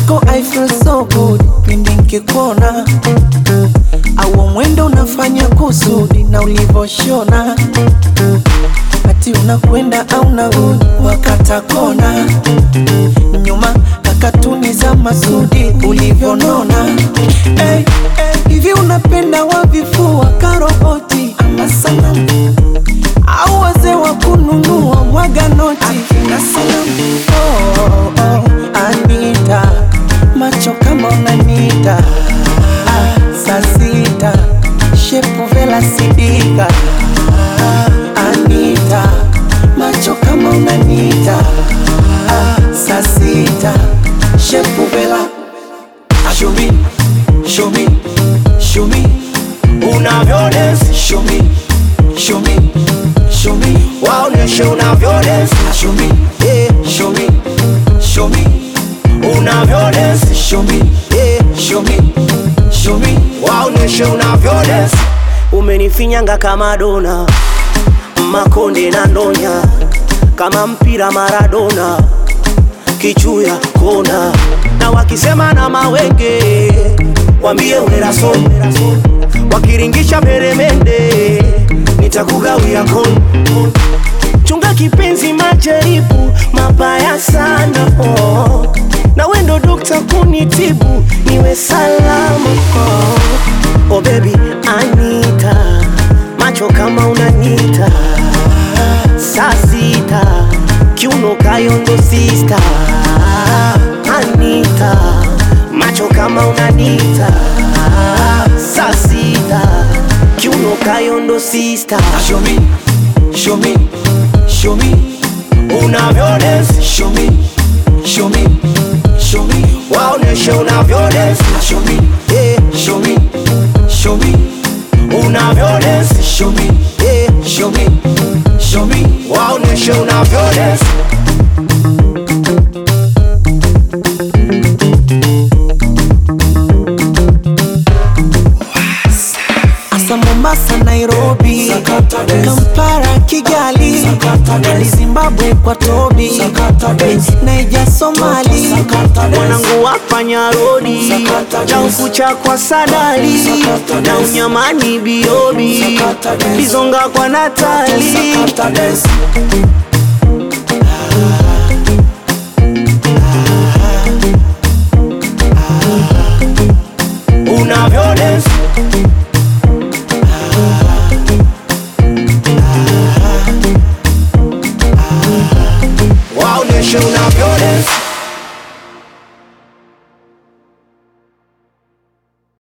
mwenzako I feel so good pindi nikikuona, au mwendo unafanya kusudi na ulivoshona, ati unakwenda au narudi wakata kona, nyuma kakatuni za Masudi ulivyonona. Hivi unapenda wavifua karoboti ama sanamu, au wazee wa kununua mwaga noti akina sanamu? Anita, macho kama unanita, saa sita, shepu vela sidika. Anita, macho kama unanita, saa sita, shepu vela. Show me, show me, show me, unavyo dance. Show me, show me, show me, waoneshe unavyo dance. Show me, yeah, show me, show me, unavyo dance. Show me, yeah, show me, show me, waoneshe unavyo dance. Umenifinyanga kama dona, makonde na ndonya, kama mpira Maradona, kichuya kona. Na wakisema na mawenge, wambie uneraso, wakiringisha peremende, nitakugawia kono. Chunga kipenzi majaribu, mabaya sana na wendo dokta kunitibu, niwe salama oh baby Anita, macho kama unanita, saa sita, kiuno kayondo sister. Anita, macho kama unanita, saa sita, kiuno kayondo sister. Show me, show me, show me, unavyo dance. Show me, show me, show me, waoneshe unavyo dance. show me, Yeah, show me, show me, unavyo dance. Show me, yeah, show me, show me, waoneshe unavyo dance. Asa Mombasa, Nairobi, Kampala, Kigali, Gali, Zimbabwe kwa Tobi, Naija, Somali, Wanangu wafanya rodi, Chankucha kwa Sadali, na Unyamani Biobi, Bizonga kwa Natali. unavyo dance. Waoneshe unavyo dance.